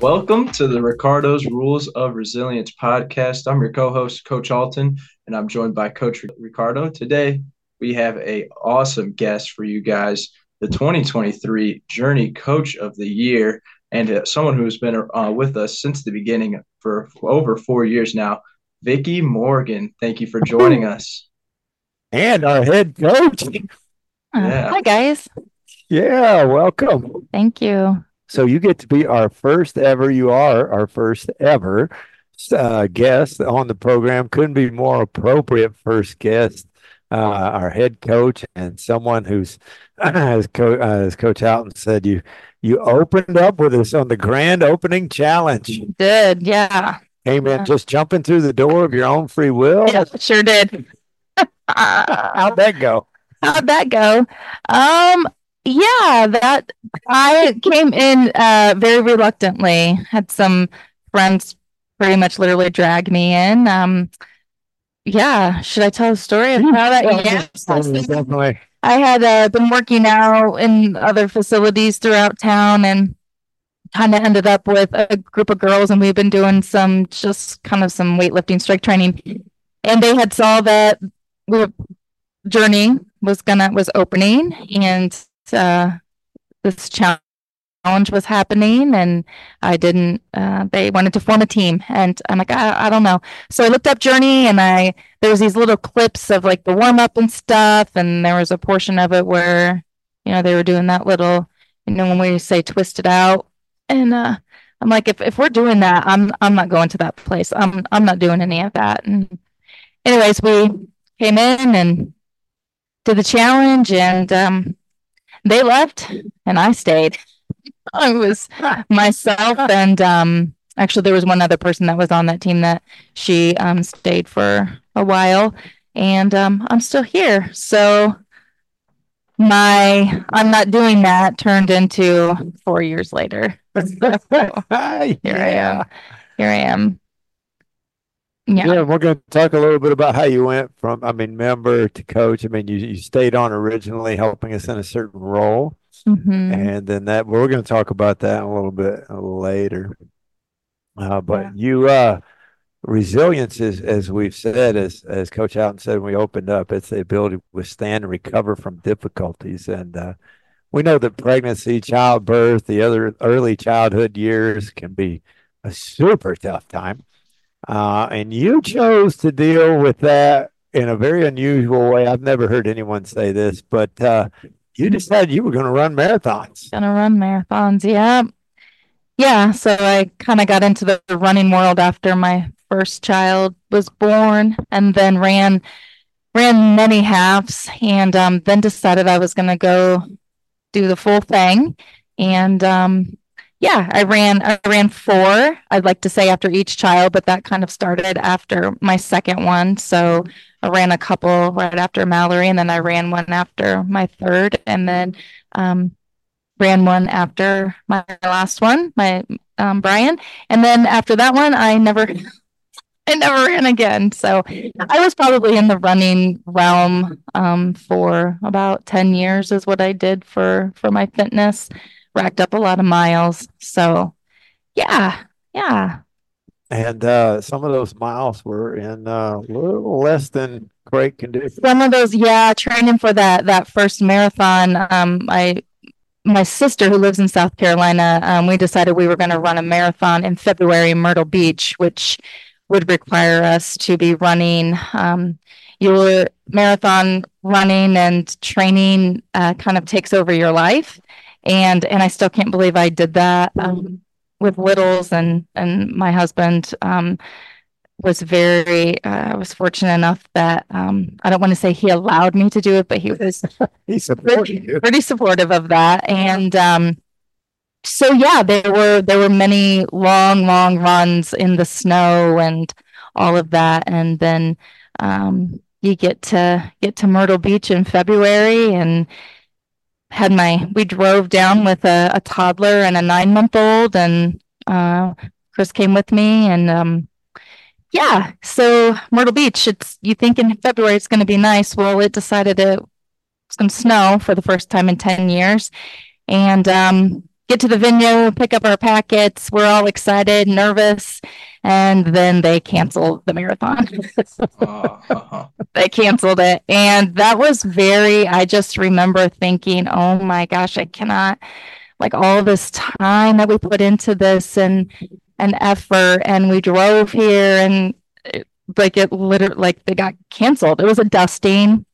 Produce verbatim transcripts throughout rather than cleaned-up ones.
Welcome to the Ricardo's Rules of Resilience podcast. I'm your co-host, Coach Alton, and I'm joined by Coach Ricardo. Today, we have a awesome guest for you guys, the twenty twenty-three Journey Coach of the Year, and uh, someone who's been uh, with us since the beginning for over four years now, Vicky Morgan. Thank you for joining us. And our head coach. Yeah. Hi, guys. Yeah, welcome. Thank you. So you get to be our first ever, you are our first ever uh, guest on the program. Couldn't be more appropriate first guest, uh, our head coach and someone who's, as, Co- uh, as Coach Alton said, you you opened up with us on the grand opening challenge. Did, yeah. Came in just jumping through the door of your own free will. Yeah, sure did. How'd that go? How'd that go? Um, yeah, that I came in uh very reluctantly. Had some friends pretty much literally drag me in. Um, yeah, should I tell a story of how that? Yeah, definitely. I had uh, been working out in other facilities throughout town and kind of ended up with a group of girls, and we've been doing some just kind of some weightlifting strength training, and they had saw that we Journey was gonna was opening, and uh, this challenge was happening, and I didn't. Uh, they wanted to form a team, and I'm like, I, I don't know. So I looked up Journey, and I there was these little clips of like the warm up and stuff, and there was a portion of it where you know they were doing that little, you know, when we say twist it out, and uh, I'm like, if if we're doing that, I'm I'm not going to that place. I'm I'm not doing any of that. And anyways, we came in and did the challenge, and um, they left, and I stayed. I was myself, and um, actually, there was one other person that was on that team that she um, stayed for a while, and um, I'm still here. So my I'm not doing that turned into four years later. So here I am. Here I am. Yeah. yeah, we're going to talk a little bit about how you went from, I mean, member to coach. I mean, you, you stayed on originally helping us in a certain role. Mm-hmm. And then that, we're going to talk about that a little bit a little later. Uh, but yeah. you, uh, resilience is, as we've said, as, as Coach Alton said, when we opened up, it's the ability to withstand and recover from difficulties. And uh, we know that pregnancy, childbirth, the other early childhood years can be a super tough time. Uh, and you chose to deal with that in a very unusual way. I've never heard anyone say this, but uh, you decided you were going to run marathons. Going to run marathons, yeah. Yeah, so I kind of got into the running world after my first child was born, and then ran ran many halves, and um, then decided I was going to go do the full thing. And um yeah, I ran I ran four, I'd like to say, after each child, but that kind of started after my second one. So I ran a couple right after Mallory, and then I ran one after my third, and then um, ran one after my last one, my um, Brian. And then after that one, I never I never ran again. So I was probably in the running realm um, for about ten years is what I did for for my fitness. Racked up a lot of miles. So yeah, yeah. And uh, some of those miles were in uh, a little less than great condition. Some of those, yeah, training for that that first marathon. Um, I my sister who lives in South Carolina, um, we decided we were going to run a marathon in February in Myrtle Beach, which would require us to be running um, your marathon running and training uh, kind of takes over your life. And and I still can't believe I did that um, with littles, and and my husband um, was very uh, I was fortunate enough that um, I don't want to say he allowed me to do it, but he was He's supportive. pretty, pretty supportive of that. And um, so yeah, there were there were many long long runs in the snow and all of that, and then um, you get to get to Myrtle Beach in February, and had my we drove down with a, a toddler and a nine month old, and uh, Chris came with me, and um, yeah, so Myrtle Beach, it's you think in February it's going to be nice. Well, it decided it was going to snow for the first time in ten years, and um, get to the venue, pick up our packets. We're all excited, nervous, and then they canceled the marathon. uh-huh. They canceled it. And that was very, I just remember thinking, oh my gosh, I cannot, like all this time that we put into this and and effort, and we drove here, and it, like it literally, like they got canceled. It was a dusting.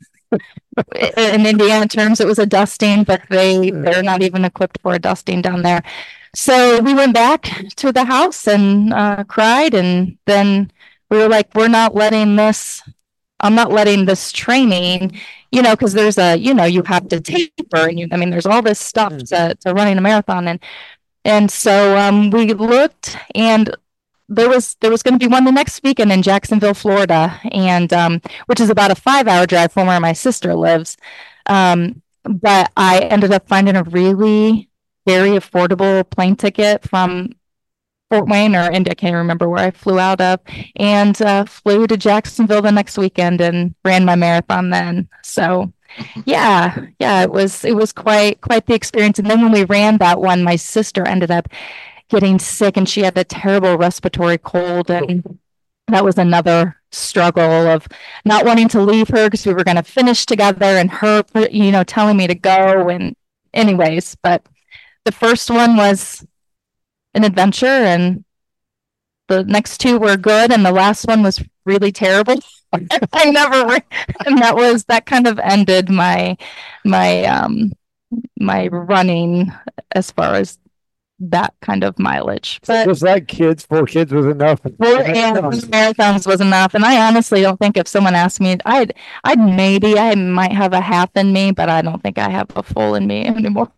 In Indiana terms, it was a dusting, but they they're not even equipped for a dusting down there. So we went back to the house and uh, cried, and then we were like, we're not letting this. I'm not letting this training, you know, because there's a, you know, you have to taper, and you, I mean, there's all this stuff to to running a marathon, and and so um, we looked, and there was there was going to be one the next weekend in Jacksonville, Florida, and um, which is about a five hour drive from where my sister lives. Um, but I ended up finding a really very affordable plane ticket from Fort Wayne or India, I can't remember where I flew out of, and uh, flew to Jacksonville the next weekend and ran my marathon then. So yeah, yeah, it was it was quite quite the experience. And then when we ran that one, my sister ended up getting sick, and she had a terrible respiratory cold, and that was another struggle of not wanting to leave her because we were going to finish together, and her, you know, telling me to go. And anyways, but the first one was an adventure, and the next two were good, and the last one was really terrible. I never, and that was that kind of ended my my um my running as far as that kind of mileage. But just like kids, four kids was enough. four and marathons was enough. And I honestly don't think if someone asked me, I'd I'd maybe I might have a half in me, but I don't think I have a full in me anymore.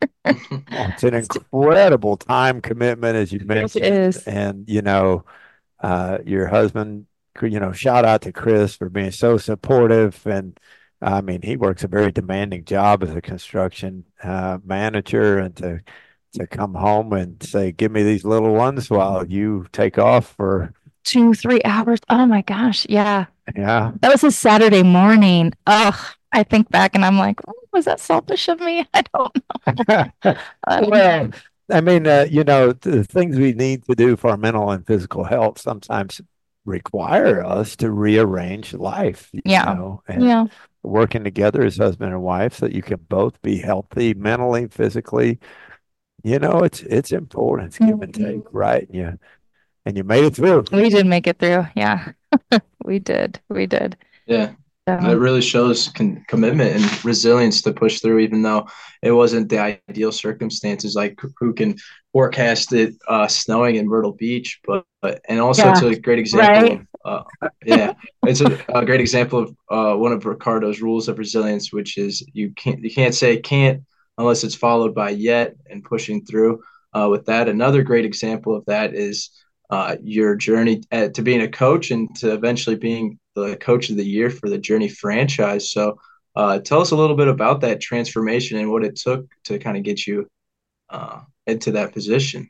It's an incredible time commitment, as you mentioned. It is. And you know, uh, your husband, you know, shout out to Chris for being so supportive. And I mean, he works a very demanding job as a construction uh, manager, and to to come home and say, give me these little ones while you take off for two, three hours. Oh my gosh. Yeah. Yeah. That was a Saturday morning. Ugh. I think back and I'm like, oh, was that selfish of me? I don't know. Well, I mean, uh, you know, the things we need to do for our mental and physical health sometimes require us to rearrange life. You Yeah. know, and Yeah. working together as husband and wife so that you can both be healthy mentally, physically. You know, it's it's important. It's give and take, right? And you and you made it through. We did make it through. Yeah. We did. We did. Yeah. Um, It really shows con- commitment and resilience to push through, even though it wasn't the ideal circumstances. Like who can forecast it uh, snowing in Myrtle Beach, but, but and also Yeah, it's a great example right? of uh, yeah, it's a, a great example of uh, one of Ricardo's rules of resilience, which is you can't you can't say can't unless it's followed by yet and pushing through. Uh, with that, another great example of that is uh, your journey at, to being a coach and to eventually being the coach of the year for the Journey franchise. So uh, tell us a little bit about that transformation and what it took to kind of get you uh, into that position.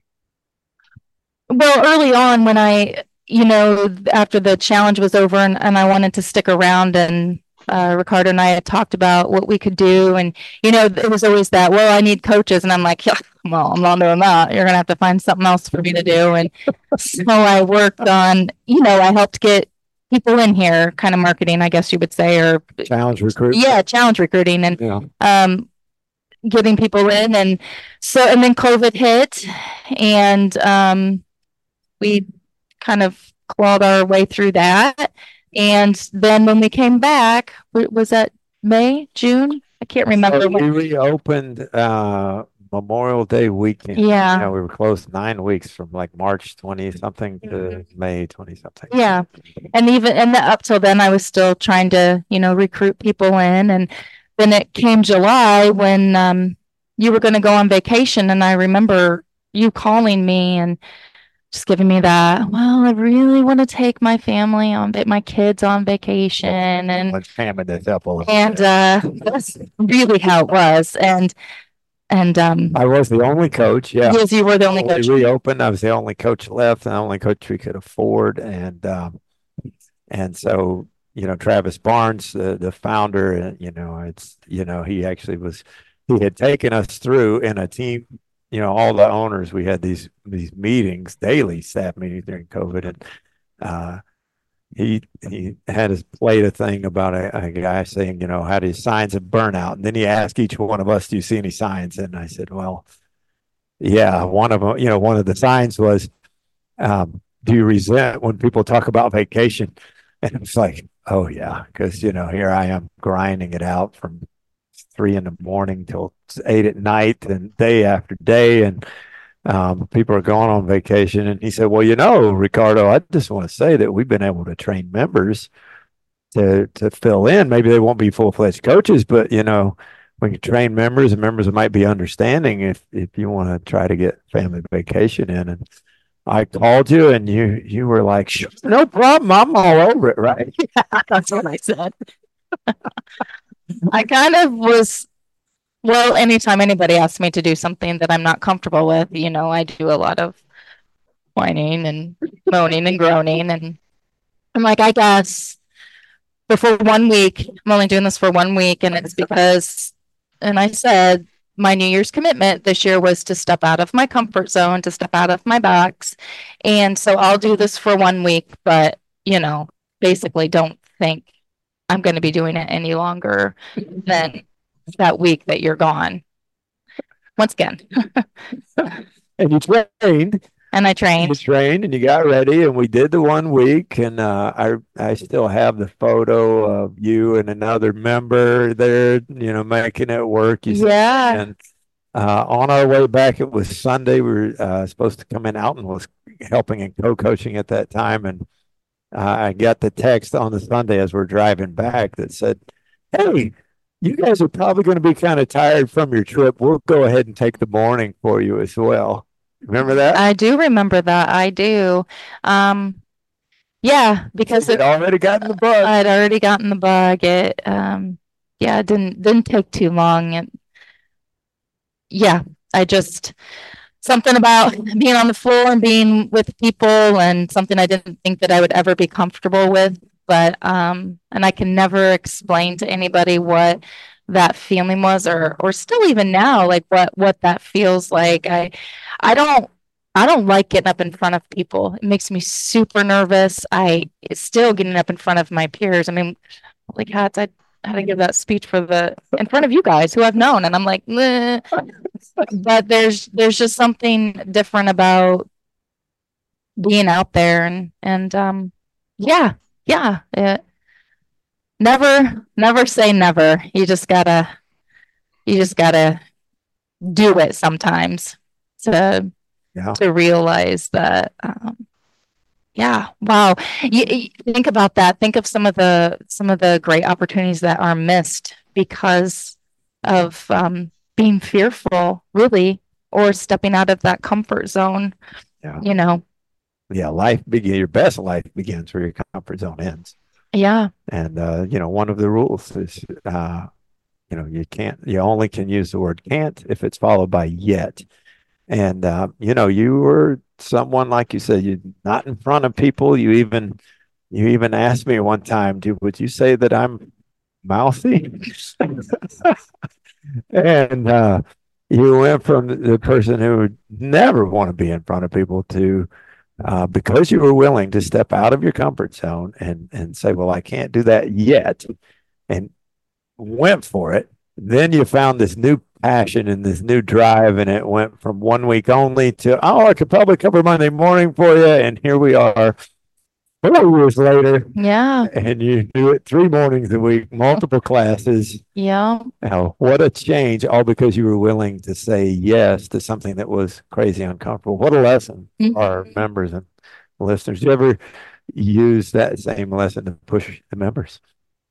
Well, early on when I, you know, after the challenge was over and, and I wanted to stick around, and uh, Ricardo and I had talked about what we could do. And, you know, it was always that, well, I need coaches. And I'm like, yeah, well, I'm not doing that. You're going to have to find something else for me to do. And so I worked on, you know, I helped get people in here, kind of marketing, I guess you would say, or Challenge recruit. yeah, challenge recruiting, and Yeah. um, getting people in. And so, and then COVID hit, and um, we kind of clawed our way through that. And then when we came back, w- was that May, June? I can't remember. So we when. reopened uh, Memorial Day weekend. Yeah. You know, we were closed nine weeks from like March twenty something to May twenty something. Yeah. And even and the, up till then, I was still trying to, you know, recruit people in. And then it came July when um, you were going to go on vacation. And I remember you calling me and just giving me that, well, I really want to take my family on, va- my kids on vacation. And, Let's hammer this up a little. and uh, that's really how it was. And, and um, I was the only coach. Yeah. yes, you were the only When coach. we reopened, I was the only coach left, and the only coach we could afford. And um, and so, you know, Travis Barnes, the the founder, uh, you know, it's you know, he actually was he had taken us through in a team you know, all the owners, we had these these meetings, daily staff meetings during COVID, and uh, he he had us played a thing about a, a guy saying, you know, how do you signs of burnout? And then he asked each one of us, do you see any signs? And I said, well, yeah, one of them, you know, one of the signs was, um, do you resent when people talk about vacation? And it's like, oh yeah, because you know, here I am grinding it out from three in the morning till eight at night and day after day, and um, people are going on vacation. And he said, well, you know, Ricardo, I just want to say that we've been able to train members to to fill in. Maybe they won't be full-fledged coaches, but you know, when you train members and members might be understanding if if you want to try to get family vacation in. And I called you and you you were like, sure, no problem, I'm all over it, right? That's what I said. I kind of was, well, anytime anybody asks me to do something that I'm not comfortable with, you know, I do a lot of whining and moaning and groaning. And I'm like, I guess, but for one week, I'm only doing this for one week. And it's because, and I said, my New Year's commitment this year was to step out of my comfort zone, to step out of my box. And so I'll do this for one week, but, you know, basically don't think I'm going to be doing it any longer than that week that you're gone. Once again. And you trained. And I trained. You trained and you got ready, and we did the one week. And uh, I I still have the photo of you and another member there, you know, making it work. You Yeah. said. And uh, on our way back, it was Sunday. We were uh, supposed to come in. Alton was helping and co-coaching at that time, and uh, I got the text on the Sunday as we're driving back that said, "Hey, you guys are probably going to be kind of tired from your trip. We'll go ahead and take the morning for you as well." Remember that? I do remember that. I do. Um, yeah, because You'd it, already gotten the bug. I'd already gotten the bug. It, um, yeah, it didn't didn't take too long. And yeah, I just something about being on the floor and being with people, and something I didn't think that I would ever be comfortable with. But um, and I can never explain to anybody what that feeling was, or or still even now, like what what that feels like. I I don't I don't like getting up in front of people. It makes me super nervous. I it's still getting up in front of my peers. I mean, holy cats, I had to give that speech for the in front of you guys who I've known, and I'm like, meh. But there's there's just something different about being out there, and and um yeah yeah it, never never say never. You just gotta you just gotta do it sometimes to Yeah. to realize that um yeah, wow. You, you think about that. Think of some of the some of the great opportunities that are missed because of um being fearful, really, or stepping out of that comfort zone. Yeah. You know. Yeah, life begin your best life begins where your comfort zone ends. Yeah. And uh, you know, one of the rules is uh, you know, you can't you only can use the word can't if it's followed by yet. And uh, you know, you were someone, like you said, you're not in front of people. You even you even asked me one time, do would you say that I'm mouthy? And uh, you went from the person who would never want to be in front of people to uh, because you were willing to step out of your comfort zone and and say, well, I can't do that yet, and went for it. Then you found this new passion and this new drive, and it went from one week only to, oh, I could probably cover Monday morning for you. And here we are four years later. Yeah. And you do it three mornings a week, multiple classes. Yeah. Now, what a change, all because you were willing to say yes to something that was crazy uncomfortable. What a lesson Mhm. for our members and listeners. Do you ever use that same lesson to push the members?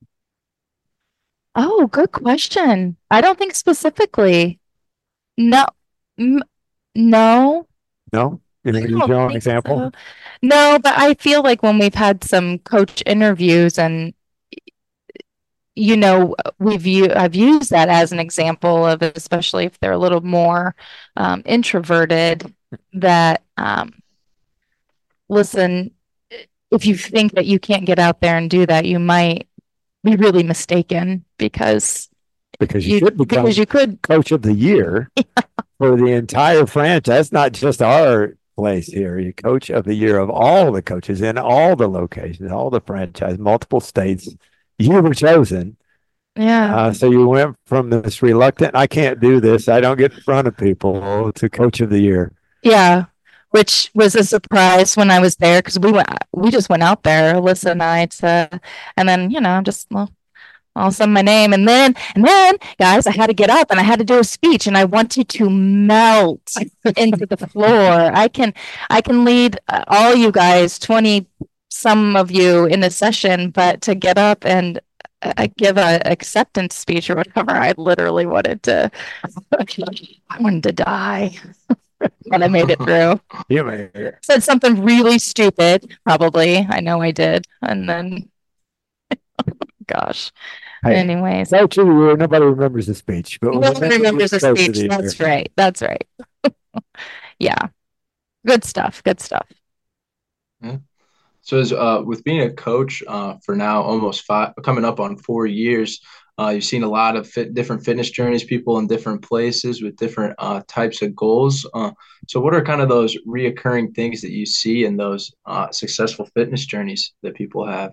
Oh, good question. I don't think specifically. No. M- no. No? You I know, use don't your own think example? so. No, but I feel like when we've had some coach interviews, and you know, we've u- I've used that as an example of, especially if they're a little more um, introverted, that um, listen, if you think that you can't get out there and do that, you might be really mistaken, because Because you, you should become because you could coach of the year for the entire franchise. That's not just our place here. You're coach of the year of all the coaches in all the locations, all the franchise, multiple states. You were chosen. Yeah. Uh, so you went from this reluctant, I can't do this, I don't get in front of people, to coach of the year. Yeah. Which was a surprise when I was there because we went, we just went out there, Alyssa and I, to, and then, you know, just, well, all of a sudden my name. And then, and then, guys, I had to get up and I had to do a speech and I wanted to melt into the floor. I can, I can lead uh, all you guys, twenty some of you in a session, but to get up and uh, give a acceptance speech or whatever, I literally wanted to, I wanted to die. But I made it through. You made it. Said something really stupid, probably. I know I did. And then, gosh. Hey, anyways. So true. Nobody remembers the speech. But No one remembers the speech. The That's right. That's right. Yeah. Good stuff. Good stuff. Yeah. So as uh, with being a coach uh, for now almost five, coming up on four years, uh, you've seen a lot of fit, different fitness journeys, people in different places with different uh, types of goals. Uh, so what are kind of those reoccurring things that you see in those uh, successful fitness journeys that people have?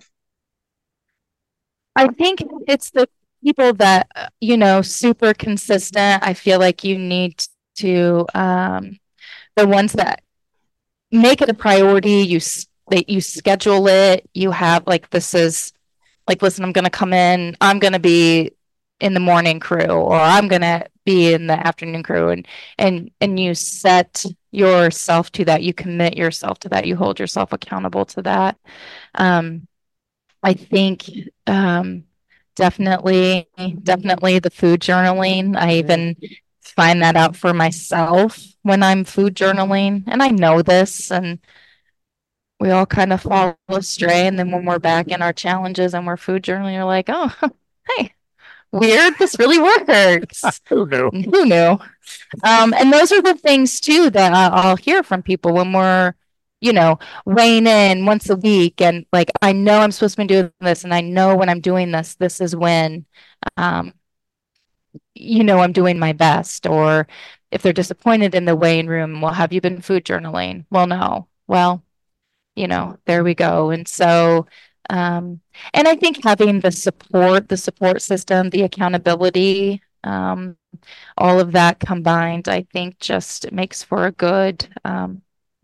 I think it's the people that, uh, you know, super consistent. I feel like you need to, um, the ones that make it a priority, you that you schedule it, you have like, this is like, listen, I'm going to come in, I'm going to be in the morning crew, or I'm going to be in the afternoon crew, and, and, and you set yourself to that, you commit yourself to that, you hold yourself accountable to that. Um, I think, um, definitely, definitely the food journaling. I even find that out for myself when I'm food journaling, and I know this, and we all kind of fall astray. And then when we're back in our challenges and we're food journaling, you're like, oh, hey, weird. This really works. Who knew? Who knew? Um, and those are the things too that I'll hear from people when we're, you know, weighing in once a week. And like, I know I'm supposed to be doing this, and I know when I'm doing this, this is when, um, you know, I'm doing my best. Or if they're disappointed in the weighing room, well, have you been food journaling? Well, no. Well, you know, there we go. And so, um, and I think having the support, the support system, the accountability, um, all of that combined, I think just makes for a good, um,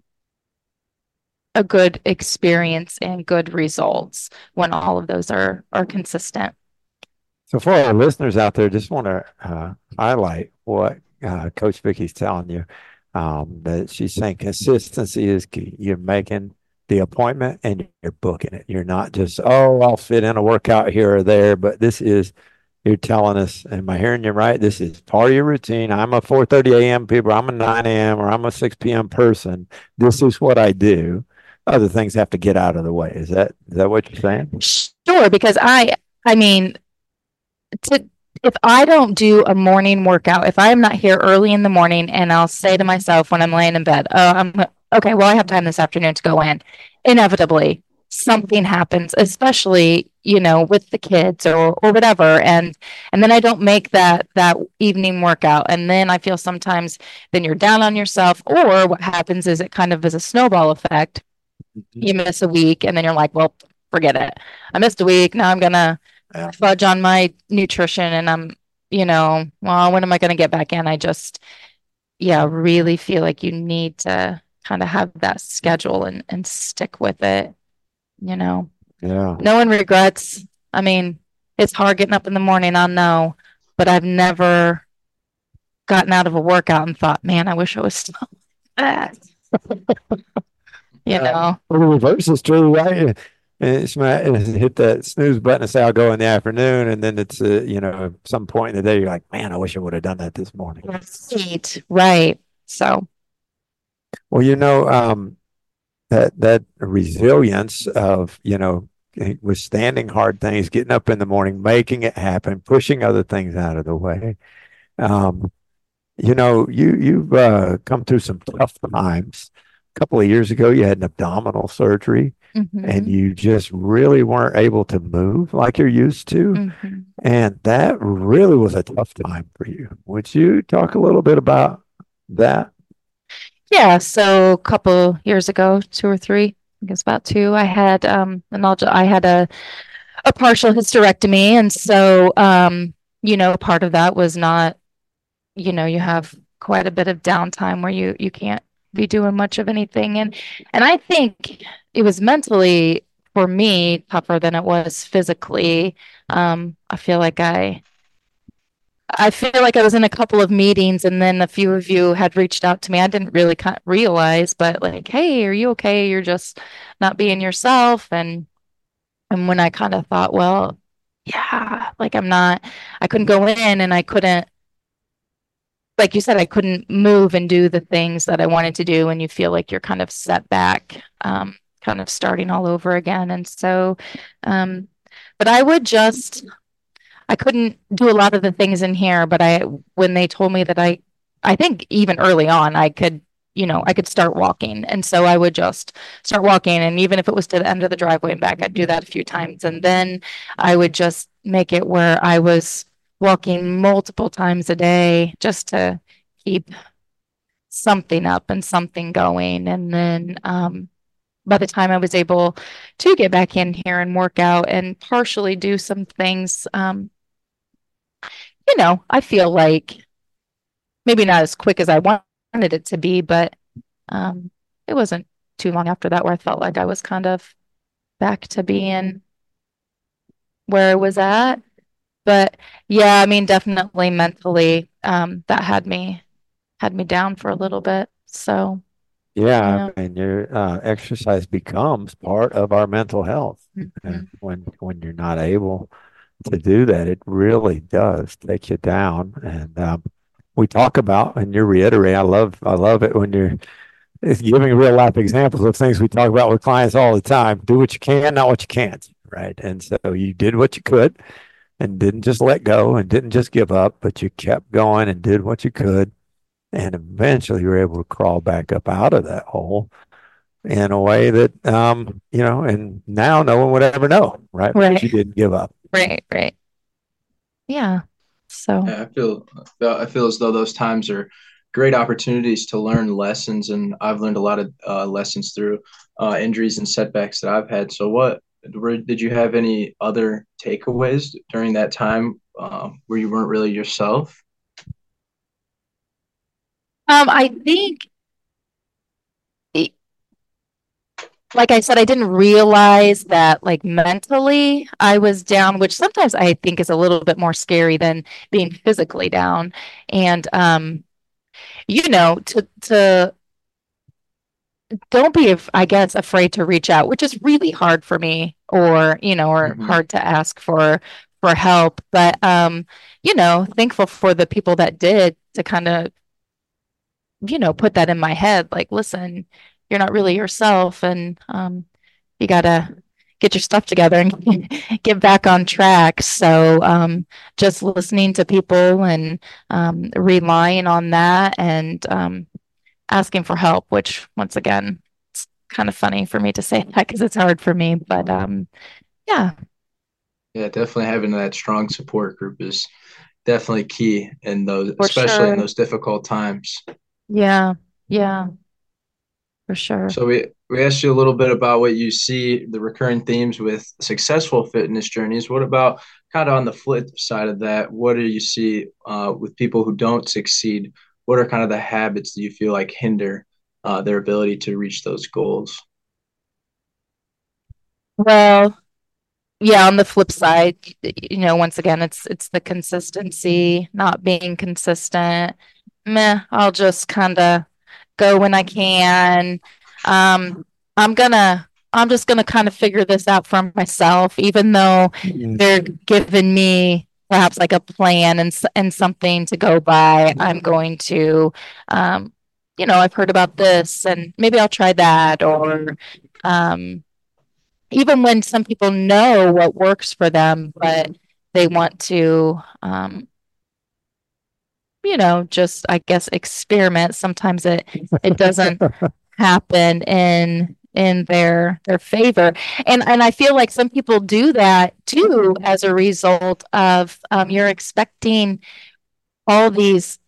a good experience and good results when all of those are are consistent. So for our listeners out there, just want to uh, highlight what uh, Coach Vicky's telling you. Um, that she's saying consistency is key. You're making the appointment and you're booking it. You're not just, oh, I'll fit in a workout here or there, but this is, you're telling us, am I hearing you right? This is part of your routine. I'm a four thirty a.m. people, I'm a nine a.m. or I'm a six p.m. person. This is what I do. Other things have to get out of the way. Is that is that what you're saying? Sure, because I I mean, to if I don't do a morning workout, if I am not here early in the morning, and I'll say to myself when I'm laying in bed, oh, I'm okay, well, I have time this afternoon to go in. Inevitably, something happens, especially, you know, with the kids or or whatever. And and then I don't make that that evening workout. And then I feel sometimes then you're down on yourself, or what happens is it kind of is a snowball effect. You miss a week and then you're like, well, forget it. I missed a week. Now I'm gonna Yeah. fudge on my nutrition, and I'm, you know, well, when am I gonna get back in? I just, yeah, really feel like you need to kind of have that schedule and and stick with it, you know. Yeah. No one regrets. I mean, it's hard getting up in the morning, I know, but I've never gotten out of a workout and thought, man, I wish I was still that. You know. Uh, well, the reverse is true, right? And it's my, hit that snooze button and say I'll go in the afternoon, and then it's uh, you know, at some point in the day you're like, man, I wish I would have done that this morning. Right, right. So, well, you know, um, that that resilience of, you know, withstanding hard things, getting up in the morning, making it happen, pushing other things out of the way. Um, you know, you you've uh, come through some tough times. A couple of years ago, you had an abdominal surgery, mm-hmm. and you just really weren't able to move like you're used to. Mm-hmm. And that really was a tough time for you. Would you talk a little bit about that? Yeah, so a couple years ago, two or three, I think it's about two, I had um an alg- I had a a partial hysterectomy, and so um you know, part of that was not, you know, you have quite a bit of downtime where you you can't be doing much of anything, and and I think it was mentally for me tougher than it was physically. Um, I feel like I I feel like I was in a couple of meetings, and then a few of you had reached out to me. I didn't really kind of realize, but like, hey, are you okay? You're just not being yourself. And and when I kind of thought, well, yeah, like I'm not, I couldn't go in and I couldn't, like you said, I couldn't move and do the things that I wanted to do. And you feel like you're kind of set back, um, kind of starting all over again. And so, um, but I would just I couldn't do a lot of the things in here, but I, when they told me that I, I think even early on, I could, you know, I could start walking. And so I would just start walking. And even if it was to the end of the driveway and back, I'd do that a few times. And then I would just make it where I was walking multiple times a day just to keep something up and something going. And then, um, by the time I was able to get back in here and work out and partially do some things, um, you know, I feel like maybe not as quick as I wanted it to be, but um, it wasn't too long after that where I felt like I was kind of back to being where I was at. But yeah, I mean, definitely mentally, um, that had me had me down for a little bit. So Yeah, yeah. I mean, your uh, exercise becomes part of our mental health, Mhm. and when when you're not able to do that, it really does take you down. And um, we talk about, and you're reiterating. I love, I love it when you're it's giving real life examples of things we talk about with clients all the time. Do what you can, not what you can't, right? And so you did what you could, and didn't just let go, and didn't just give up, but you kept going and did what you could, and eventually you were able to crawl back up out of that hole in a way that um you know and now no one would ever know, right? Because you Right, didn't give up. right, right. Yeah. So Yeah, I feel I feel as though those times are great opportunities to learn lessons, and I've learned a lot of uh, lessons through uh, injuries and setbacks that I've had. So, what were, did you have any other takeaways during that time uh, where you weren't really yourself? um, I think like I said, I didn't realize that like mentally I was down, which sometimes I think is a little bit more scary than being physically down. And um, you know, to to don't be, af- I guess, afraid to reach out, which is really hard for me, or you know, or Hmm. hard to ask for for help. But um, you know, thankful for the people that did to kind of, you know, put that in my head, like, listen, you're not really yourself, and um, you gotta get your stuff together and get back on track. So um, just listening to people and um, relying on that and um, asking for help, which once again, it's kind of funny for me to say that because it's hard for me, but um, yeah, Yeah, definitely having that strong support group is definitely key in those, for especially in sure. those difficult times. Yeah, yeah, for sure. So we we asked you a little bit about what you see the recurring themes with successful fitness journeys. What about kind of on the flip side of that? What do you see uh, with people who don't succeed? What are kind of the habits that you feel like hinder uh, their ability to reach those goals? Well, yeah, on the flip side, you know, once again, it's it's the consistency, not being consistent. Meh, I'll just kind of go when I can. Um, I'm gonna, I'm just gonna kind of figure this out for myself, even though Mm. they're giving me perhaps like a plan and s- and something to go by. I'm going to, um, you know, I've heard about this, and maybe I'll try that, or um even when some people know what works for them, but they want to, um, you know, just I guess experiment. Sometimes it it doesn't happen in in their their favor, and and I feel like some people do that too as a result of um, you're expecting all these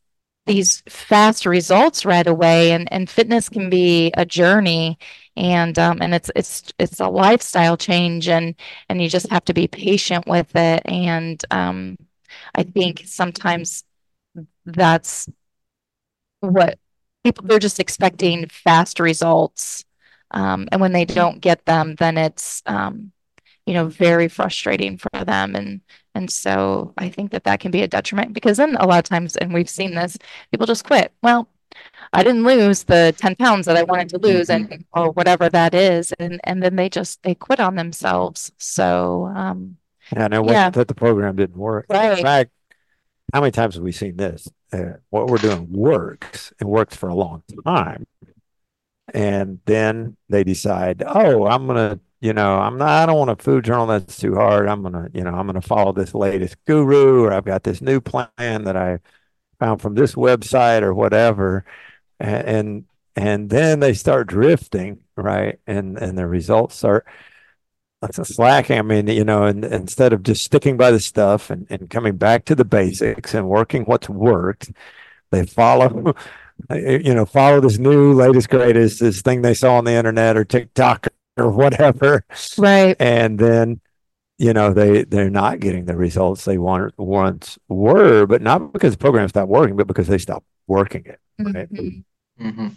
these fast results right away, and and fitness can be a journey, and um and it's it's it's a lifestyle change, and and you just have to be patient with it. And um I think sometimes that's what people, they're just expecting fast results, um and when they don't get them, then it's um you know, very frustrating for them. And and so I think that that can be a detriment, because then a lot of times, and we've seen this, people just quit. Well, I didn't lose the ten pounds that I wanted to lose, Mm-hmm. and or whatever that is, and and then they just they quit on themselves. So um Yeah, no, yeah, what that the program didn't work. In right, fact, how many times have we seen this? Uh, what we're doing works and works for a long time. And then they decide, oh, I'm gonna, you know, I'm not, I don't want a food journal that's too hard. I'm gonna, you know, I'm gonna follow this latest guru, or I've got this new plan that I found from this website or whatever. And and, and then they start drifting, right? And and the results start slacking. I mean, you know, and, instead of just sticking by the stuff and, and coming back to the basics and working what's worked, they follow, you know, follow this new latest greatest, this thing they saw on the internet or TikTok or whatever. right. And then, you know, they, they're not getting the results they want, once were, but not because the program stopped working, but because they stopped working it. Right. Mm-hmm. Mm-hmm.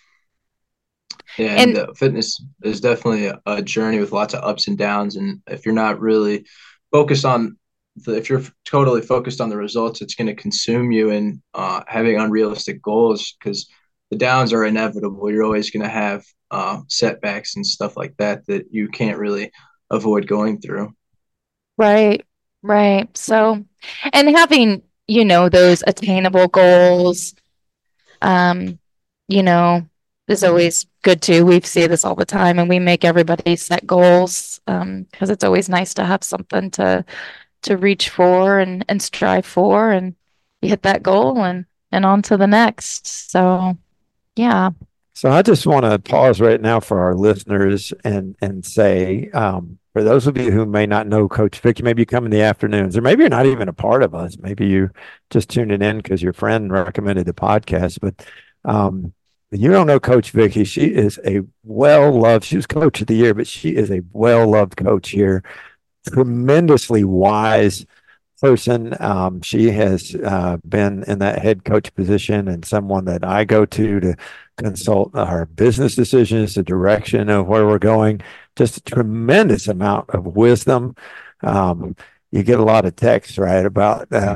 Yeah, and, And the fitness is definitely a, a journey with lots of ups and downs. And if you're not really focused on the, if you're totally focused on the results, it's going to consume you, and uh, having unrealistic goals, because the downs are inevitable. You're always going to have uh, setbacks and stuff like that that you can't really avoid going through. right, right. So, and having, you know, those attainable goals, um, you know, is always good too. We see this all the time, and we make everybody set goals, um, because it's always nice to have something to to reach for and and strive for, and you hit that goal, and and on to the next. So, yeah. So I just want to pause right now for our listeners and and say, um, for those of you who may not know Coach Vicky, maybe you come in the afternoons, or maybe you're not even a part of us. Maybe you just tuned in because your friend recommended the podcast. But um, you don't know Coach Vicky. She is a well-loved, she was Coach of the Year, but she is a well-loved coach here. Tremendously wise person. Um, she has uh, been in that head coach position, and someone that I go to to consult our business decisions, the direction of where we're going. Just a tremendous amount of wisdom. Um, you get a lot of texts, right, about uh,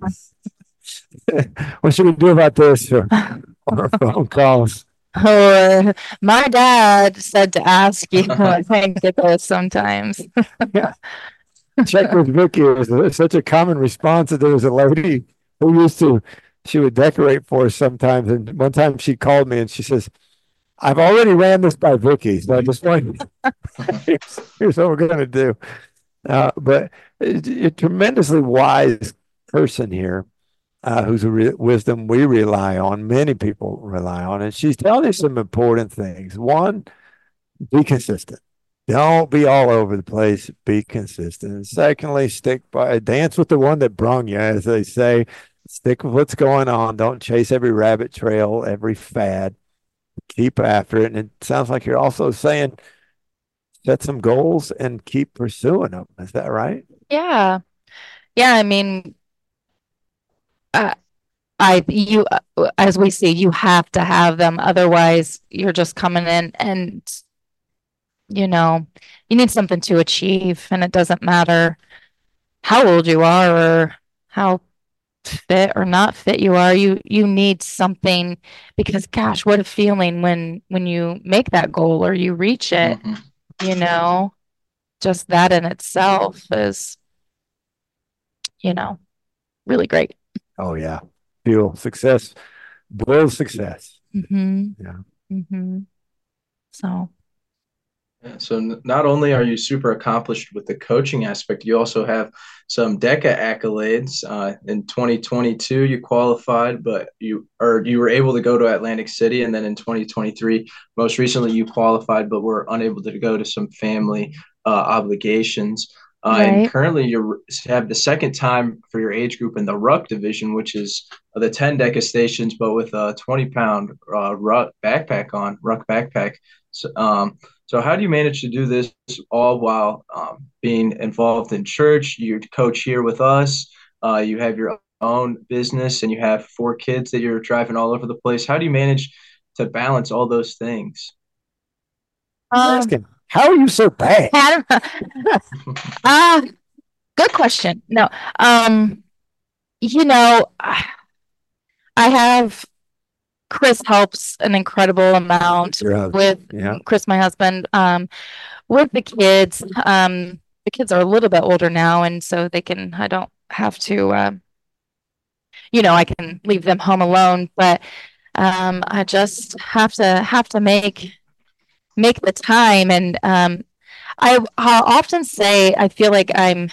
what should we do about this, or, or phone calls. Oh, my dad said to ask you. I think get those sometimes. Yeah. Check with Vicky. It was such a common response that there was a lady who used to, she would decorate for us sometimes. And one time she called me and she says, I've already ran this by Vicky. So I just wanted, here's, here's what we're going to do. Uh, but a, a tremendously wise person here, uh, whose re- wisdom we rely on, many people rely on. And she's telling us some important things. One, be consistent. Don't be all over the place. Be consistent. And secondly, stick by, dance with the one that brung you, as they say. Stick with what's going on. Don't chase every rabbit trail, every fad. Keep after it. And it sounds like you're also saying set some goals and keep pursuing them. Is that right? Yeah. Yeah. I mean, uh, I, you, uh, as we see, you have to have them. Otherwise, you're just coming in and, you know, you need something to achieve, and it doesn't matter how old you are or how fit or not fit you are. You, you need something, because gosh, what a feeling when, when you make that goal or you reach it, Mm-hmm. you know, just that in itself is, you know, really great. Oh, yeah. Feel success, build success. Mm-hmm. Yeah. Mm-hmm. So. Yeah, so n- not only are you super accomplished with the coaching aspect, you also have some DECA accolades. Uh, in twenty twenty-two, you qualified, but you or you were able to go to Atlantic City, and then in twenty twenty-three, most recently, you qualified, but were unable to go to some family uh, obligations. Uh, and Right. currently, you have the second time for your age group in the ruck division, which is the ten DECA stations, but with a twenty pound uh, ruck backpack on, ruck backpack. So, um, so how do you manage to do this all while um, being involved in church? You coach here with us. Uh, you have your own business, and you have four kids that you're driving all over the place. How do you manage to balance all those things? I'm Um, asking, how are you so bad? Adam, ah, good question. No, um, you know, I I have Chris helps an incredible amount Your husband. with Yeah. Chris, my husband, um, with the kids. Um, the kids are a little bit older now, and so they can, I don't have to, uh, you know, I can leave them home alone, but um, I just have to have to make make the time. And um, I I'll often say I feel like I'm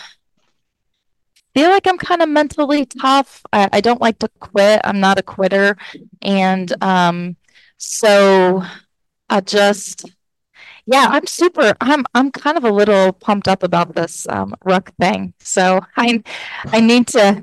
feel like I'm kind of mentally tough. I, I don't like to quit. I'm not a quitter. And um, so I just, yeah, I'm super, I'm I'm kind of a little pumped up about this um, ruck thing. So I I need to,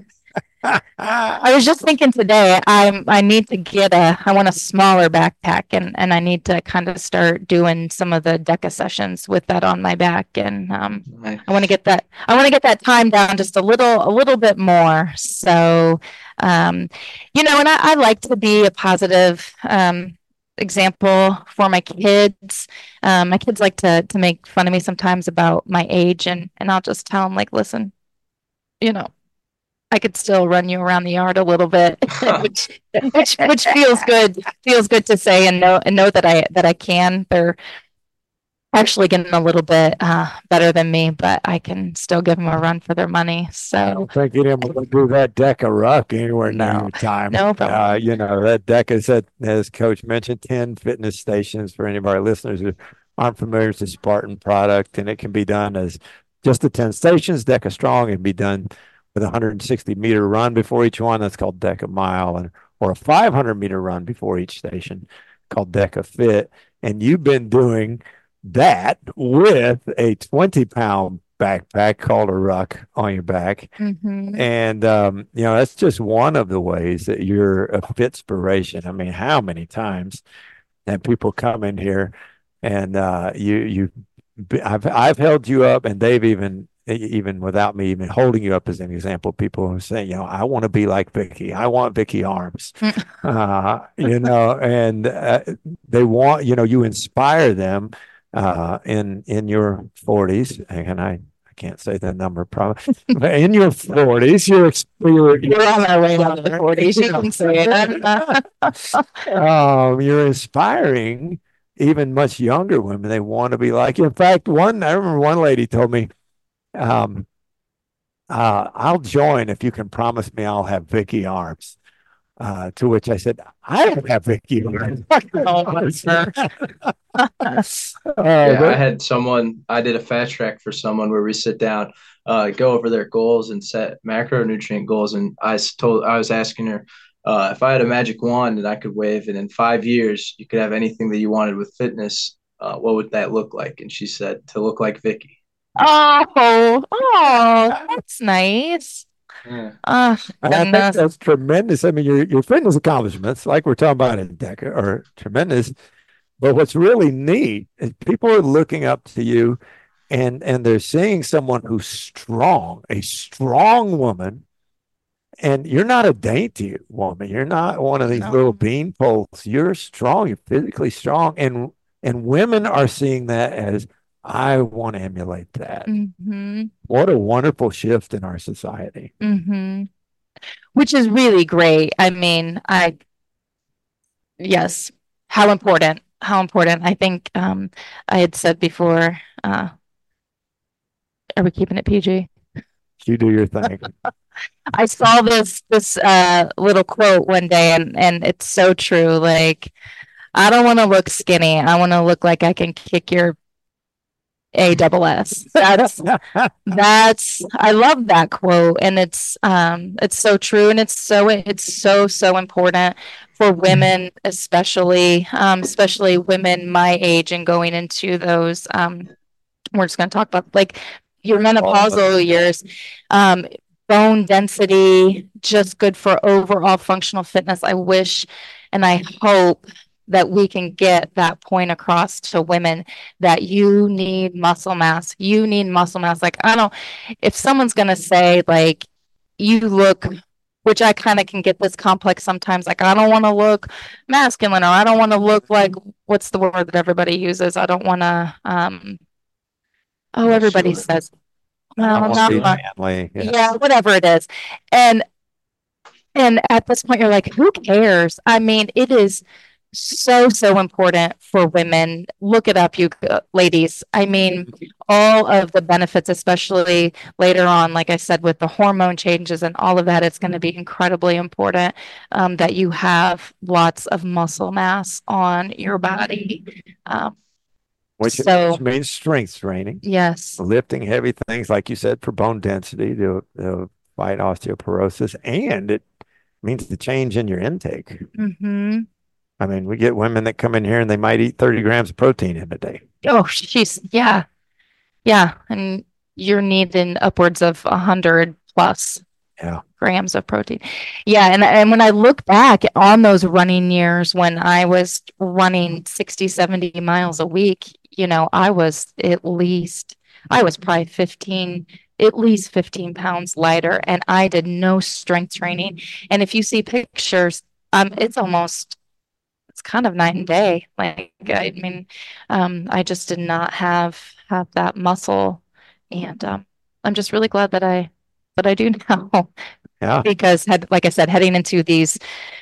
I was just thinking today, I'm I need to get a I want a smaller backpack, and and I need to kind of start doing some of the DECA sessions with that on my back. And um Nice. I want to get that I want to get that time down just a little a little bit more. So um you know, and I, I like to be a positive um example for my kids. Um my kids like to to make fun of me sometimes about my age, and and I'll just tell them, like, listen, you know, I could still run you around the yard a little bit, which which which feels good. Feels good to say and know and know that I that I can. They're actually getting a little bit uh, better than me, but I can still give them a run for their money. I So don't think you'd able to do that DECA ruck anywhere near no, your time. no Uh, problem. you know, that DECA said, as Coach mentioned, ten fitness stations for any of our listeners who aren't familiar with the Spartan product, and it can be done as just the ten stations, DECA Strong. It can be done with a one hundred sixty meter run before each one. That's called DECA Mile, and or a five hundred meter run before each station called DECA Fit. And you've been doing that with a twenty pound backpack called a ruck on your back. hmm And, um, you know, that's just one of the ways that you're a fitspiration. I mean, how many times have people come in here and uh, you, you, I've, I've held you up, and they've even, even without me even holding you up as an example, people who say, you know, I want to be like Vicky. I want Vicky arms, uh, you know, and uh, they want, you know, you inspire them uh, in in your forties, and I I can't say the number probably, but in your forties, you're you're, We're on our way down to the forties. You can say it. um, you're inspiring even much younger women. They want to be like you. In fact, one I remember one lady told me, um, uh, "I'll join if you can promise me I'll have Vicky arms." Uh, to which I said, "I don't have Vicky arms." Oh, sure. Uh, Yeah, I but had someone, I did a fast track for someone where we sit down, uh, go over their goals and set macronutrient goals. And I s- told, I was asking her, uh, if I had a magic wand and I could wave it in five years, you could have anything that you wanted with fitness, uh, what would that look like? And she said, to look like Vicky. Oh, oh, that's nice. Yeah. Oh, And I think goodness. that's tremendous. I mean, your your fitness accomplishments, like we're talking about in DECA, are tremendous. But what's really neat is people are looking up to you, and and they're seeing someone who's strong, a strong woman, and you're not a dainty woman. You're not one of these little No. bean poles. You're strong. You're physically strong, and and women are seeing that as, I want to emulate that. hmm What a wonderful shift in our society. hmm Which is really great. I mean, I, yes, how important, how important. I think um I had said before, uh, are we keeping it P G? You do your thing. I saw this this uh little quote one day, and and it's so true. Like, I don't want to look skinny. I want to look like I can kick your A double S. That's that's I love that quote, and it's um it's so true, and it's so it's so so important for women, especially um especially women my age and going into those um we're just going to talk about, like, your menopausal years, um, bone density, just good for overall functional fitness. I wish and I hope that we can get that point across to women that you need muscle mass. You need muscle mass. Like, I don't, if someone's going to say, like, you look, which I kind of can get this complex sometimes, like, I don't want to look masculine, or I don't want to look like, what's the word that everybody uses? I don't want to, um, oh, everybody Sure. says, well, Almost not be much. manly, yeah. Yeah, whatever it is. And and at this point, you're like, who cares? I mean, it is so, so important for women. Look it up, you uh, ladies. I mean, all of the benefits, especially later on, like I said, with the hormone changes and all of that, it's going to be incredibly important um, that you have lots of muscle mass on your body. Um, Which, so, which means strength training, yes. lifting heavy things, like you said, for bone density to, to fight osteoporosis, and it means the change in your intake. Mm-hmm. I mean, we get women that come in here and they might eat thirty grams of protein in a day. Oh, she's, yeah. Yeah. And you're needing upwards of a hundred plus Yeah. grams of protein. Yeah. And, and when I look back on those running years, when I was running sixty, seventy miles a week, you know, I was at least, I was probably fifteen, at least fifteen pounds lighter, and I did no strength training. And if you see pictures, um, it's almost, it's kind of night and day. Like, I mean, um, I just did not have have that muscle, and um, I'm just really glad that I that I do now. Yeah. Because had, like I said, heading into these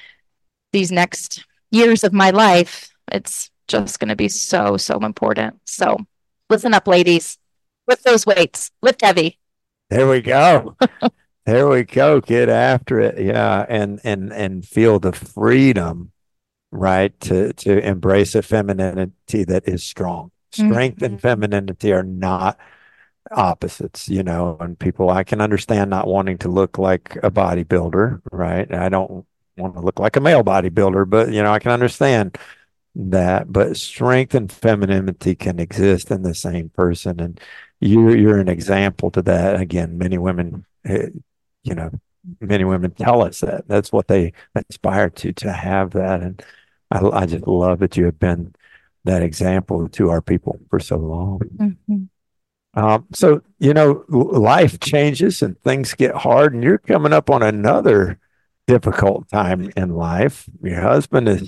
these next years of my life, it's just going to be so, so important. So listen up, ladies. Lift those weights. Lift heavy. There we go. There we go. Get after it. Yeah. And and and feel the freedom, right, to to embrace a femininity that is strong. Strength Mhm. and femininity are not opposites, you know, and people, I can understand not wanting to look like a bodybuilder, right? I don't want to look like a male bodybuilder, but you know, I can understand that. But strength and femininity can exist in the same person, and you you're an example to that. Again, many women, eh, you know, many women tell us that that's what they aspire to to have that, and I, I just love that you have been that example to our people for so long. Mhm. Um, so, you know, l- life changes and things get hard, and you're coming up on another difficult time in life. Your husband is,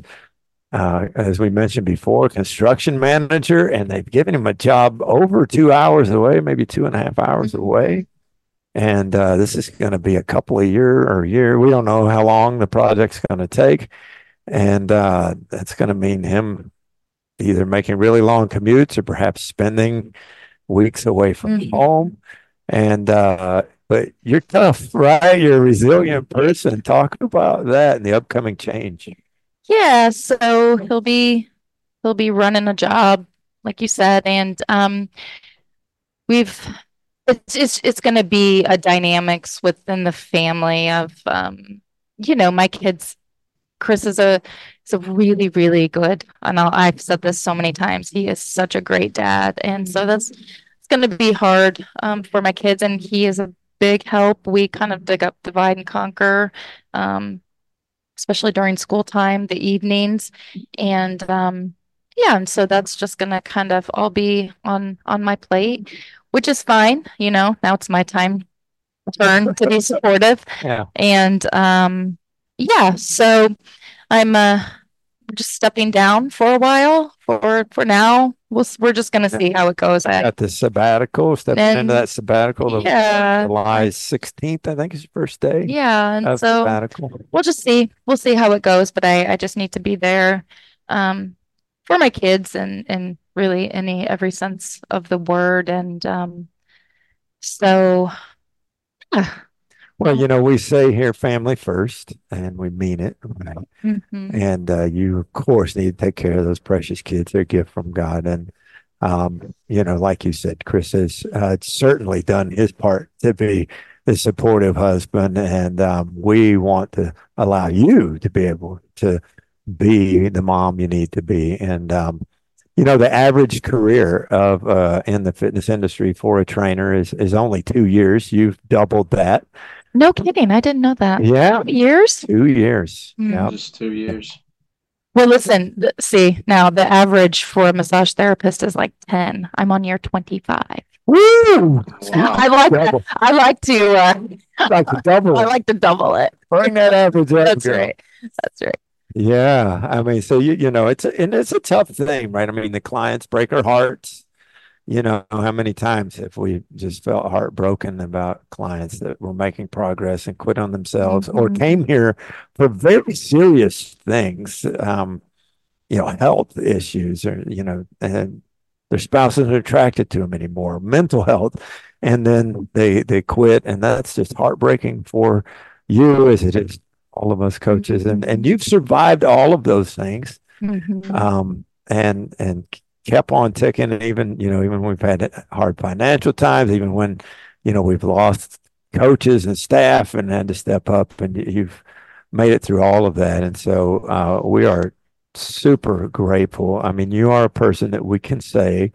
uh, as we mentioned before, a construction manager, and they've given him a job over two hours away, maybe two and a half hours Mhm. away. And uh, this is going to be a couple of year or year. We don't know how long the project's going to take. And uh, that's going to mean him either making really long commutes or perhaps spending weeks away from Mhm. home. And uh, but you're tough, right? You're a resilient person. Talk about that and the upcoming change. Yeah, so he'll be he'll be running a job, like you said, and um, we've it's it's it's going to be a dynamics within the family of um, you know, my kids. Chris is a is a really, really good, and I'll, I've said this so many times. He is such a great dad, and so that's it's going to be hard um, for my kids, and he is a big help. We kind of dig up, divide, and conquer, um, especially during school time, the evenings, and um, yeah, and so that's just going to kind of all be on on my plate, which is fine. You know, now it's my time turn to be supportive, Yeah. and um, yeah, so. I'm uh just stepping down for a while. For for now, we'll, s- we're just gonna see how it goes. I Got the sabbatical, stepping into and that sabbatical. The yeah, July sixteenth, I think, is your first day yeah, and of so sabbatical. we'll just see. We'll see how it goes. But I I just need to be there, um, for my kids and and really any every sense of the word. And um, so yeah. Well, you know, we say here family first, and we mean it, right? Mhm. And uh, you, of course, need to take care of those precious kids. They're a gift from God. And, um, you know, like you said, Chris has uh, certainly done his part to be the supportive husband. And um, we want to allow you to be able to be the mom you need to be. And um, You know, the average career of uh, in the fitness industry for a trainer is is only two years. You've doubled that. No kidding. I didn't know that. Yeah, Years? two years. Hmm. Yeah. Just two years. Well, listen, th- see, now the average for a massage therapist is like ten. I'm on year twenty-five. Woo! Wow. I like that. Double. I like to uh Like to double I it. like to double it. Bring that average up, That's girl. right. That's right. Yeah, I mean, so you you know, it's a, and it's a tough thing, right? I mean, the clients break our hearts. You know, how many times have we just felt heartbroken about clients that were making progress and quit on themselves or Mhm. came here for very serious things, um, you know, health issues or, you know, and their spouse isn't attracted to them anymore, mental health, and then they they quit, and that's just heartbreaking for you as it is all of us coaches, and and you've survived all of those things, Mhm. um, and and kept on ticking, and even you know even when we've had hard financial times, even when you know we've lost coaches and staff and had to step up, and you've made it through all of that, and so uh, we are super grateful. I mean, you are a person that we can say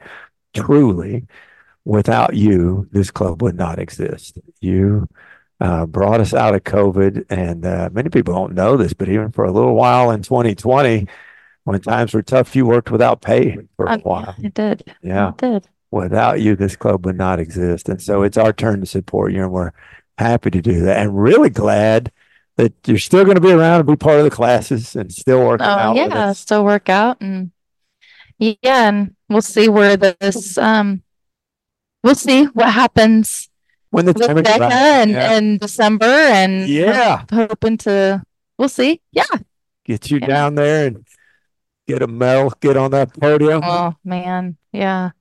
truly, without you, this club would not exist. You uh, brought us out of COVID, and uh, many people don't know this, but even for a little while in twenty twenty, when times were tough, you worked without pay for a Um, while. it did. Yeah. It did. Without you, this club would not exist. And so it's our turn to support you, and we're happy to do that. And really glad that you're still going to be around and be part of the classes and still working Oh out with yeah, us. still work out and yeah, and we'll see where this um we'll see what happens When the with time is Becca right. and Yeah. in December and Yeah. hoping to we'll see. Yeah. Get you Yeah. down there and get a medal, get on that podium. Oh man. Yeah.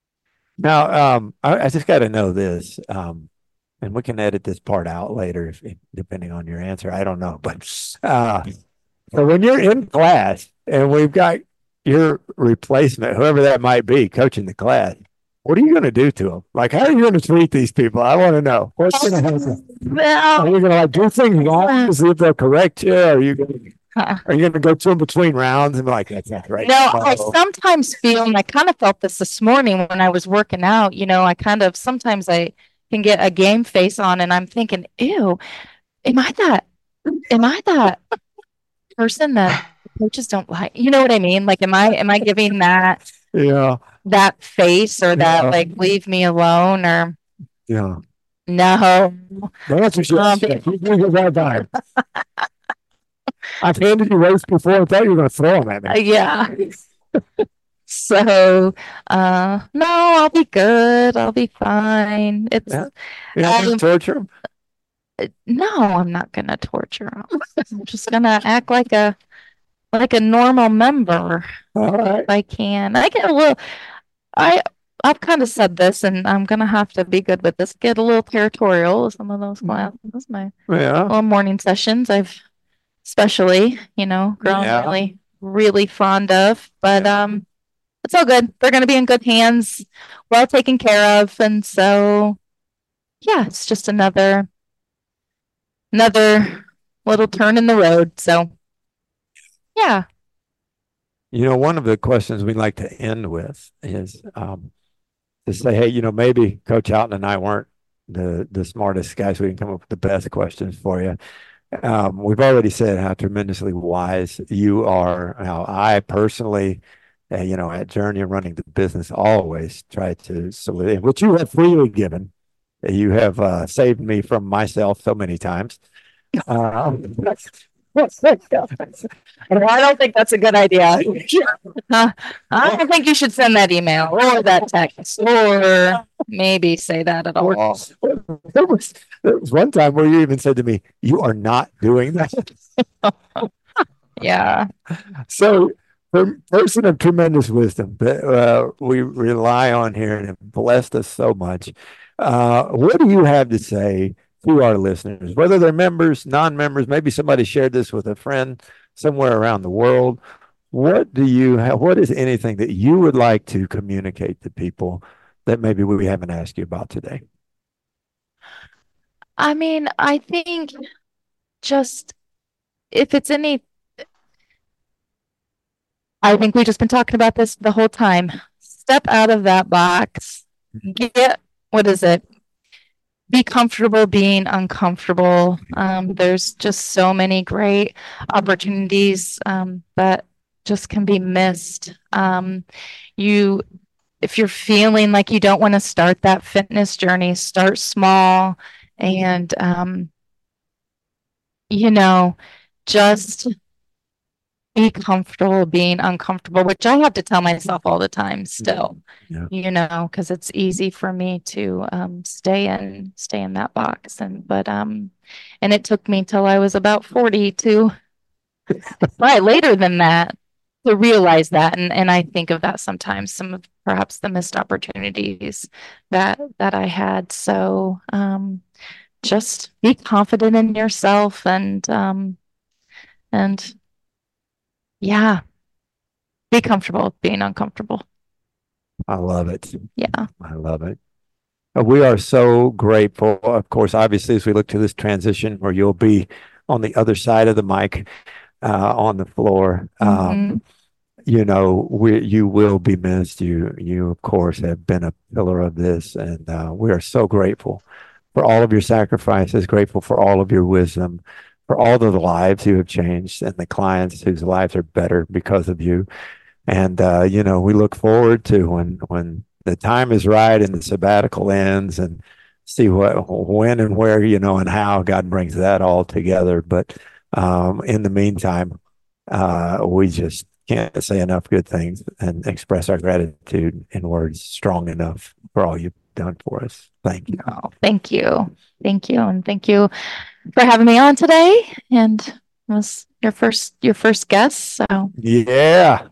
Now, um, I, I just got to know this, um, and we can edit this part out later, if, depending on your answer. I don't know, but uh, so when you're in class and we've got your replacement, whoever that might be, coaching the class, what are you going to do to them? Like, how are you going to treat these people? I want to know. What's going to happen? Well, Are you going to like do things wrong to see if they'll correct you? Or are you going uh, are you going to go to them between rounds and be like, that's not right? no, I No. sometimes feel, and I kind of felt this this morning when I was working out, you know, I kind of sometimes I can get a game face on and I'm thinking, ew, am I that, am I that person that coaches don't like? You know what I mean? Like, am I, am I giving that, Yeah. that face or that Yeah. like, leave me alone or Yeah. no? The answer is yes. Um, You do it all the time. I've handed you weights before. I thought you were going to throw them at Uh, me. yeah. So, uh, no, I'll be good. I'll be fine. It's, Yeah. You're not going um, to torture them? no, I'm not gonna torture him. I'm just gonna act like a like a normal member All right. if I can. I get a little I I've kind of said this and I'm gonna have to be good with this. Get a little territorial with some of those classes. My Yeah. little morning sessions I've especially, you know, grown Yeah. really, really fond of. But um it's all good. They're gonna be in good hands, well taken care of. And so yeah, it's just another another little turn in the road. So yeah. You know, one of the questions we like to end with is um, to say, hey, you know, maybe Coach Alton and I weren't the the smartest guys. We can come up with the best questions for you. Um, we've already said how tremendously wise you are. How I personally, uh, you know, at Journey and running the business, always try to solidify, which you have freely given. You have uh, saved me from myself so many times. Um, I don't think that's a good idea. Huh? I don't think you should send that email or that text or maybe say that at all. There was, there was one time where you even said to me, "You are not doing that." Yeah. So, for person of tremendous wisdom that uh, we rely on here and have blessed us so much, uh, what do you have to say to our listeners, whether they're members, non-members? Maybe somebody shared this with a friend somewhere around the world. What do you have? What is anything that you would like to communicate to people that maybe we haven't asked you about today? I mean, I think just if it's any, I think we've just been talking about this the whole time. Step out of that box. Get, what is it? Be comfortable being uncomfortable. Um, there's just so many great opportunities um, that just can be missed. Um, you, if you're feeling like you don't want to start that fitness journey, start small and, um, you know, just be comfortable being uncomfortable, which I have to tell myself all the time still, yeah. you know, because it's easy for me to um, stay in, stay in that box. And, but, um, and it took me till I was about forty to, right, later than that, to realize that. And, and I think of that sometimes, some of perhaps the missed opportunities that, that I had. So, um, just be confident in yourself and, um, and, yeah. Be comfortable being uncomfortable. I love it. Yeah. I love it. We are so grateful. Of course, obviously, as we look to this transition where you'll be on the other side of the mic, uh, on the floor, mm-hmm. um, you know, we, you will be missed. You, you, of course, have been a pillar of this, and uh, we are so grateful for all of your sacrifices, grateful for all of your wisdom, for all of the lives you have changed and the clients whose lives are better because of you. And, uh, you know, we look forward to when, when the time is right and the sabbatical ends and see what, when and where, you know, and how God brings that all together. But um, in the meantime, uh, we just can't say enough good things and express our gratitude in words strong enough for all you've done for us. Thank you. Oh, thank you. Thank you. And thank you for having me on today. And it was your first, your first guest. So yeah.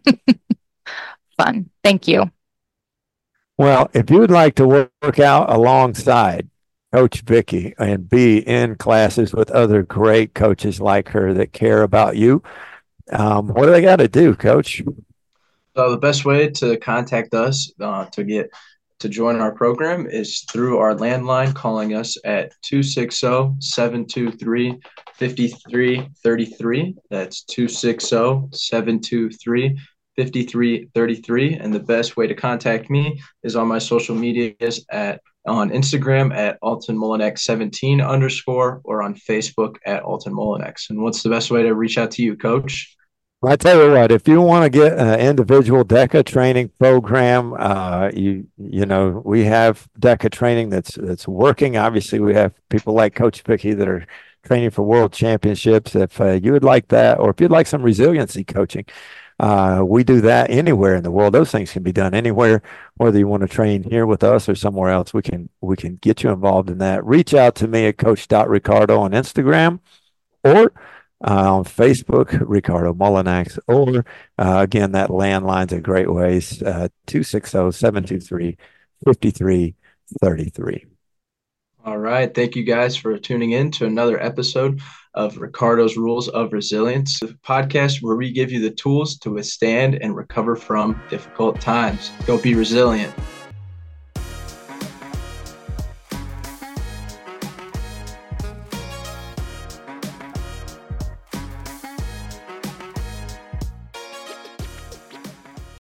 Fun. Thank you. Well, if you would like to work out alongside Coach Vicki and be in classes with other great coaches like her that care about you, um, what do they got to do, Coach? So the best way to contact us uh, to get to join our program is through our landline, calling us at two six zero, seven two three, five three three three. That's two six zero, seven two three, five three three three. And the best way to contact me is on my social medias at on Instagram at Alton Molinex seventeen underscore or on Facebook at Alton Molinex. And what's the best way to reach out to you, Coach? I tell you what, if you want to get an individual DECA training program, uh, you you know, we have DECA training that's that's working. Obviously, we have people like Coach Vicki that are training for world championships. If uh, you would like that, or if you'd like some resiliency coaching, uh, we do that anywhere in the world. Those things can be done anywhere, whether you want to train here with us or somewhere else. We can we can get you involved in that. Reach out to me at coach dot ricardo on Instagram or Uh, on Facebook, Ricardo Molinex, or uh, again, that landline's a great ways, uh, two six zero, seven two three, five three three three. All right. Thank you guys for tuning in to another episode of Ricardo's Rules of Resilience, the podcast where we give you the tools to withstand and recover from difficult times. Go be resilient.